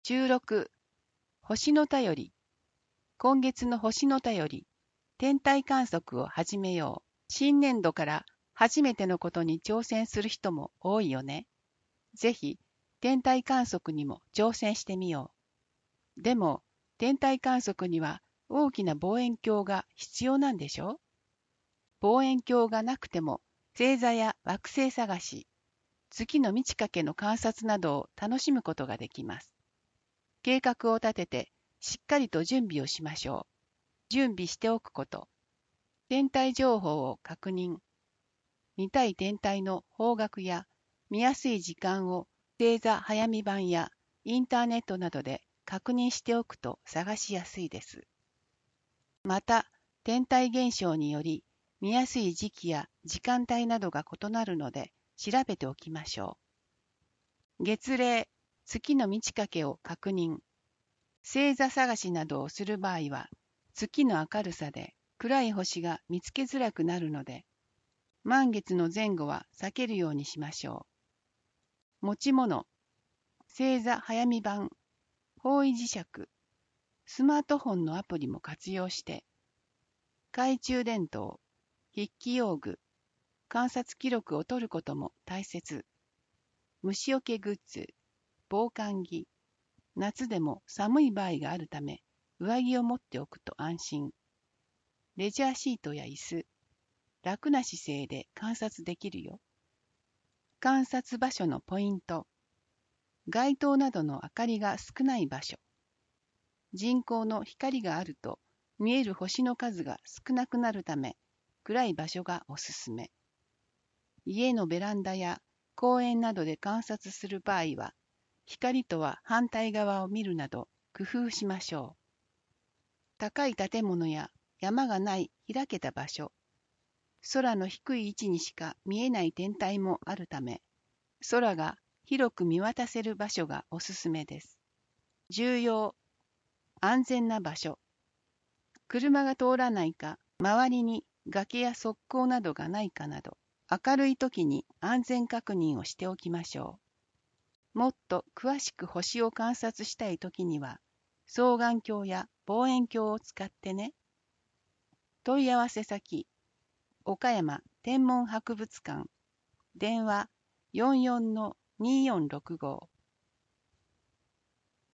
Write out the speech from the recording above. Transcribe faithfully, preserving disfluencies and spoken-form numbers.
じゅうろく、星の便り。今月の星の便り、天体観測を始めよう。新年度から初めてのことに挑戦する人も多いよね。ぜひ、天体観測にも挑戦してみよう。でも、天体観測には大きな望遠鏡が必要なんでしょ？望遠鏡がなくても、星座や惑星探し、月の満ち欠けの観察などを楽しむことができます。計画を立てて、しっかりと準備をしましょう。準備しておくこと。天体情報を確認。見たい天体の方角や見やすい時間を星座早見版やインターネットなどで確認しておくと探しやすいです。また、天体現象により見やすい時期や時間帯などが異なるので調べておきましょう。月齢、月の満ち欠けを確認。星座探しなどをする場合は、月の明るさで暗い星が見つけづらくなるので、満月の前後は避けるようにしましょう。持ち物、星座早見版、方位磁石、スマートフォンのアプリも活用して、懐中電灯、筆記用具、観察記録を取ることも大切。虫除けグッズ、防寒着、夏でも寒い場合があるため、上着を持っておくと安心。レジャーシートや椅子、楽な姿勢で観察できるよ。観察場所のポイント。街灯などの明かりが少ない場所。人工の光があると見える星の数が少なくなるため、暗い場所がおすすめ。家のベランダや公園などで観察する場合は、光とは反対側を見るなど工夫しましょう。高い建物や山がない開けた場所、空の低い位置にしか見えない天体もあるため、空が広く見渡せる場所がおすすめです。重要、安全な場所。車が通らないか、周りに崖や側溝などがないかなど、明るい時に安全確認をしておきましょう。もっと詳しく星を観察したい時には、双眼鏡や望遠鏡を使ってね。問い合わせ先、岡山天文博物館、電話 よんじゅうよんのにーよんろくご